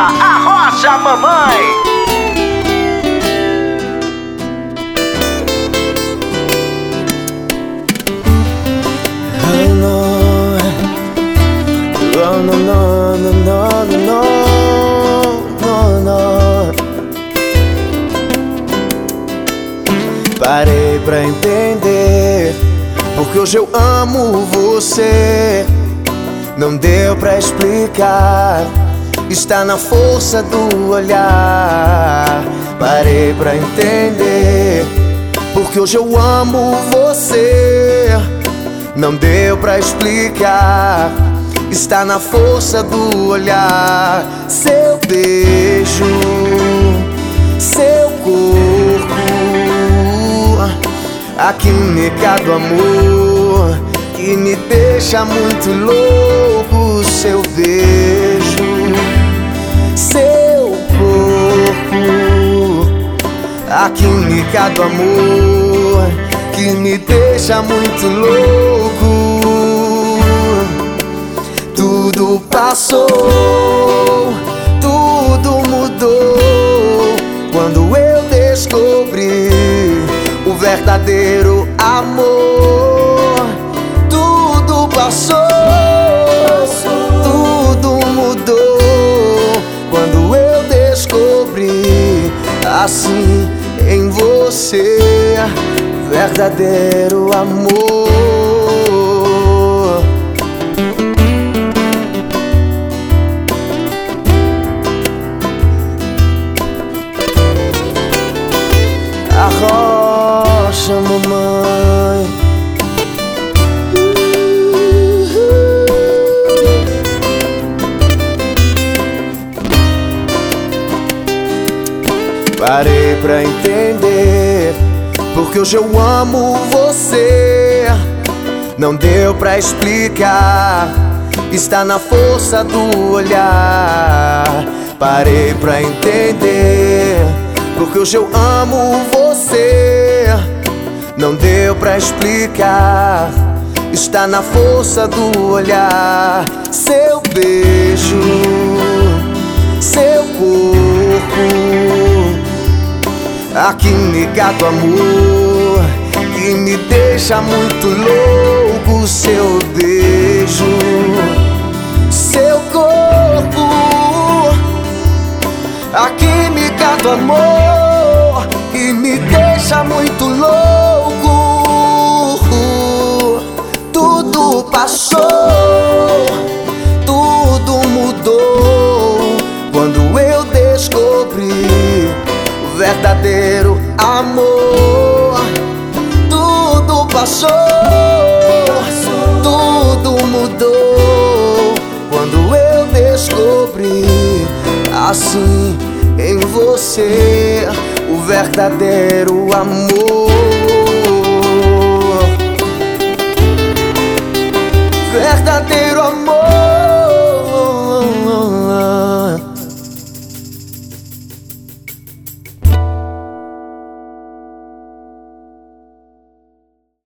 Arrocha, mamãe! Parei pra entender, porque hoje eu amo você. Não deu pra explicar, está na força do olhar. Parei pra entender, porque hoje eu amo você. Não deu pra explicar, está na força do olhar. Seu beijo, seu corpo, aquele amor que me deixa muito louco. Seu beijo, seu corpo, aquele amor que me deixa muito louco. Tudo passou, tudo mudou quando eu descobri o verdadeiro amor. Tudo passou, tudo mudou quando eu descobri assim em você verdadeiro amor. Arrocha, mamãe. Parei pra entender, porque hoje eu amo você. Não deu pra explicar, está na força do olhar. Parei pra entender, porque hoje eu amo você. Não deu pra explicar, está na força do olhar. Seu beijo, seu corpo, aquele amor que me deixa muito louco. Seu beijo, seu corpo, aquele amor que me deixa muito louco. Tudo passou, tudo mudou quando eu descobri o verdadeiro amor. Tudo passou, tudo mudou quando eu descobri assim em você o verdadeiro amor. Verdadeiro